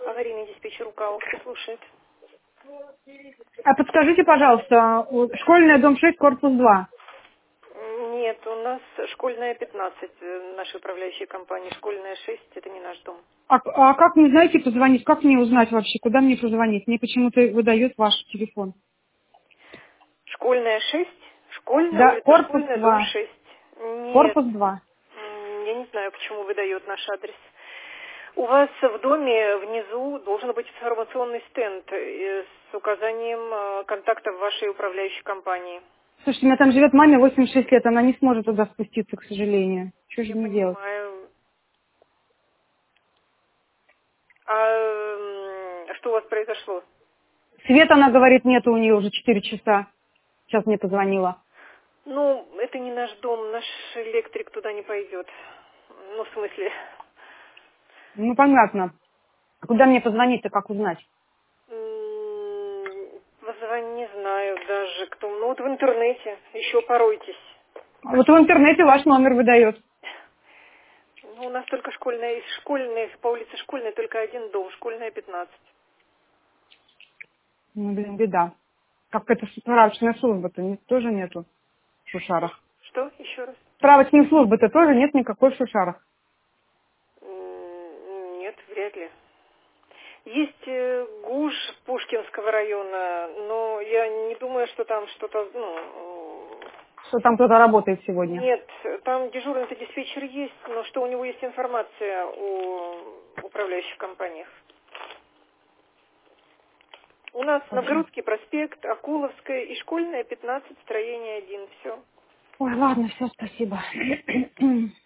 Аварийный диспетчер УКАО, кто слушает? А подскажите, пожалуйста, школьная, дом 6, корпус 2. Нет, у нас школьная 15, нашей управляющей компании. Школьная 6, это не наш дом. А как мне, знаете, позвонить? Как мне узнать вообще, куда мне позвонить? Мне почему-то выдает ваш телефон. Школьная 6, школьная, Да, улица корпус Школьная, дом 2. 6. Нет, Корпус 2. я не знаю, почему выдает наш адрес. У вас в доме внизу должен быть информационный стенд с указанием контактов вашей управляющей компании. Слушайте, у меня там живет маме 86 лет, она не сможет туда спуститься, к сожалению. Что же Я мне делать? понимаю. А что у вас произошло? Света, она говорит, нету у нее уже 4 часа. Сейчас мне позвонила. Ну, это не наш дом, наш электрик туда не пойдет. Ну, в смысле, Ну, понятно. А куда мне позвонить-то, как узнать? позвони, не знаю даже кто. Ну, вот в интернете еще поройтесь. А вот в интернете ваш номер выдает. Ну, у нас только школьная, по улице Школьная только один дом, Школьная 15. Ну, блин, беда. Как это справочная служба-то тоже нету в Шушарах. Что? Еще раз? Справочной службы-то тоже нет никакой в Шушарах. Нет, вряд ли. Есть ГУЖ Пушкинского района, но я не думаю, что там что-то, Что там кто-то работает сегодня. нет, там дежурный-то диспетчер есть, но что у него есть информация о управляющих компаниях. У нас Новгородский проспект, Акуловская и Школьная 15, строение 1, все. Ой, ладно, все, спасибо.